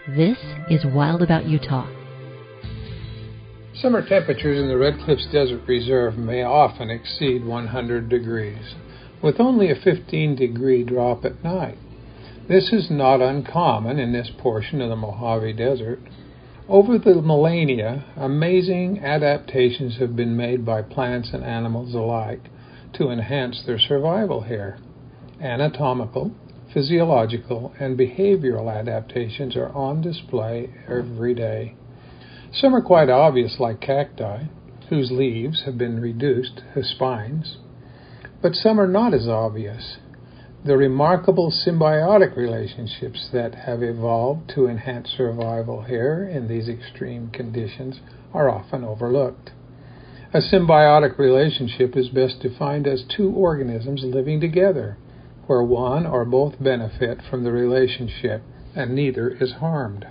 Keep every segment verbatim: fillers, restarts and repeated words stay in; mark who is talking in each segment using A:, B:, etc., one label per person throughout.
A: This is Wild About Utah.
B: Summer temperatures in the Red Cliffs Desert Reserve may often exceed one hundred degrees, with only a fifteen degree drop at night. This is not uncommon in this portion of the Mojave Desert. Over the millennia, amazing adaptations have been made by plants and animals alike to enhance their survival here. Anatomical, physiological, and behavioral adaptations are on display every day. Some are quite obvious, like cacti, whose leaves have been reduced to spines, but some are not as obvious. The remarkable symbiotic relationships that have evolved to enhance survival here in these extreme conditions are often overlooked. A symbiotic relationship is best defined as two organisms living together, where one or both benefit from the relationship and neither is harmed.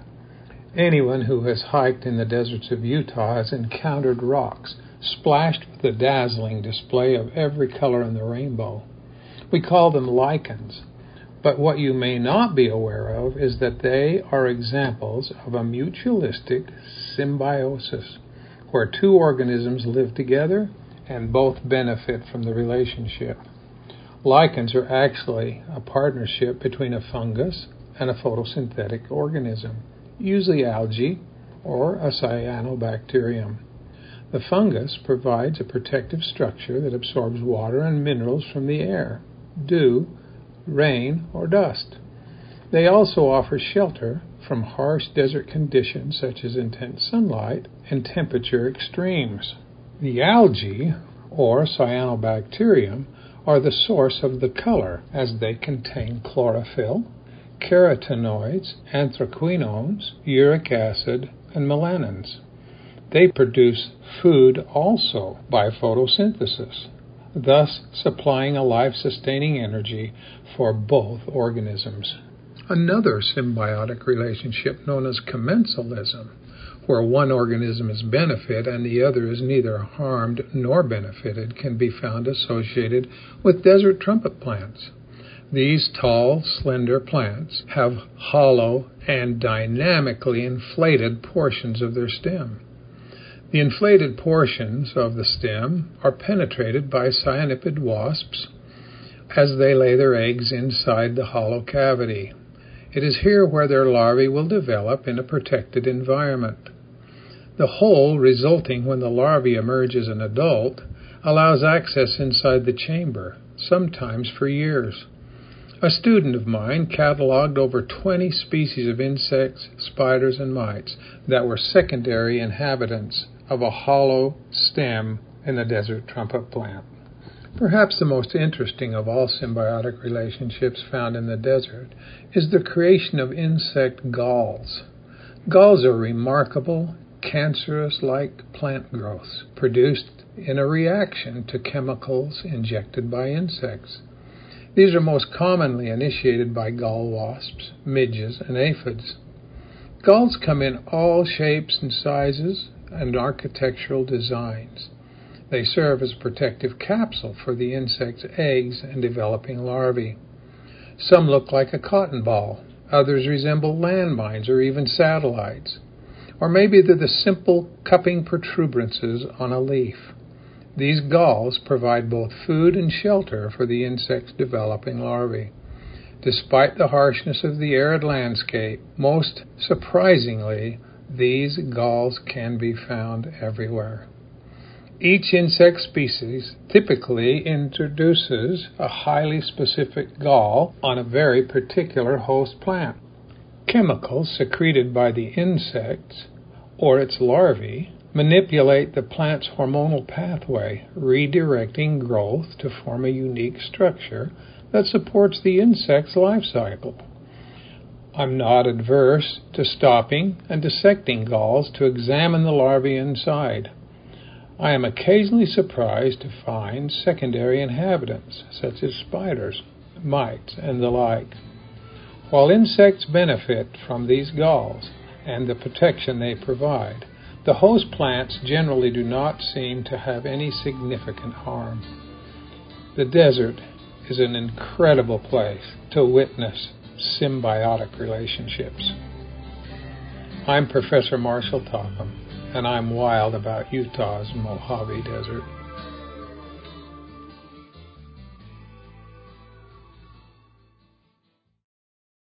B: Anyone who has hiked in the deserts of Utah has encountered rocks splashed with a dazzling display of every color in the rainbow. We call them lichens, but what you may not be aware of is that they are examples of a mutualistic symbiosis, where two organisms live together and both benefit from the relationship. Lichens are actually a partnership between a fungus and a photosynthetic organism, usually algae or a cyanobacterium. The fungus provides a protective structure that absorbs water and minerals from the air, dew, rain, or dust. They also offer shelter from harsh desert conditions such as intense sunlight and temperature extremes. The algae, or cyanobacterium, are the source of the color, as they contain chlorophyll, carotenoids, anthraquinones, uric acid, and melanins. They produce food also by photosynthesis, thus supplying a life-sustaining energy for both organisms. Another symbiotic relationship known as commensalism, where one organism is benefit and the other is neither harmed nor benefited, can be found associated with desert trumpet plants. These tall, slender plants have hollow and dynamically inflated portions of their stem. The inflated portions of the stem are penetrated by cyanipid wasps as they lay their eggs inside the hollow cavity. It is here where their larvae will develop in a protected environment. The hole resulting when the larvae emerge as an adult allows access inside the chamber, sometimes for years. A student of mine cataloged over twenty species of insects, spiders, and mites that were secondary inhabitants of a hollow stem in the desert trumpet plant. Perhaps the most interesting of all symbiotic relationships found in the desert is the creation of insect galls. Galls are remarkable, cancerous-like plant growths produced in a reaction to chemicals injected by insects. These are most commonly initiated by gall wasps, midges, and aphids. Galls come in all shapes and sizes and architectural designs. They serve as a protective capsule for the insect's eggs and developing larvae. Some look like a cotton ball. Others resemble landmines or even satellites. Or maybe they're the simple cupping protuberances on a leaf. These galls provide both food and shelter for the insect's developing larvae. Despite the harshness of the arid landscape, most surprisingly, these galls can be found everywhere. Each insect species typically introduces a highly specific gall on a very particular host plant. Chemicals secreted by the insects or its larvae manipulate the plant's hormonal pathway, redirecting growth to form a unique structure that supports the insect's life cycle. I'm not adverse to stopping and dissecting galls to examine the larvae inside. I am occasionally surprised to find secondary inhabitants, such as spiders, mites, and the like. While insects benefit from these galls and the protection they provide, the host plants generally do not seem to have any significant harm. The desert is an incredible place to witness symbiotic relationships. I'm Professor Marshall Topham, and I'm wild about Utah's Mojave Desert.